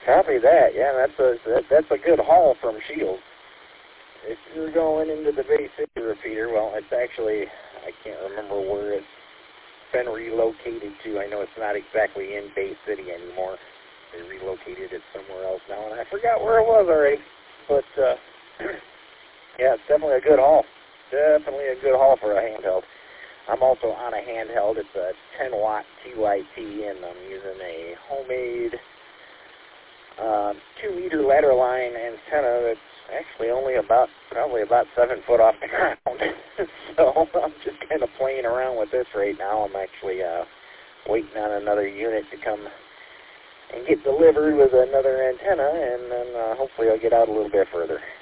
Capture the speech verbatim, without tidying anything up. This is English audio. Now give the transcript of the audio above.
Copy that. Yeah, that's a that, that's a good haul from Shields. If you're going into the Bay City repeater, well, it's actually, I can't remember where it's been relocated to. I know it's not exactly in Bay City anymore. They relocated it somewhere else now, and I forgot where it was already. But, uh, yeah, it's definitely a good haul. Definitely a good haul for a handheld. I'm also on a handheld. It's a ten watt T Y T, and I'm using a homemade uh, two meter ladder line antenna that's actually only about, probably about seven foot off the ground. So I'm just kind of playing around with this right now. I'm actually uh, waiting on another unit to come and get delivered with another antenna, and then uh, hopefully I'll get out a little bit further.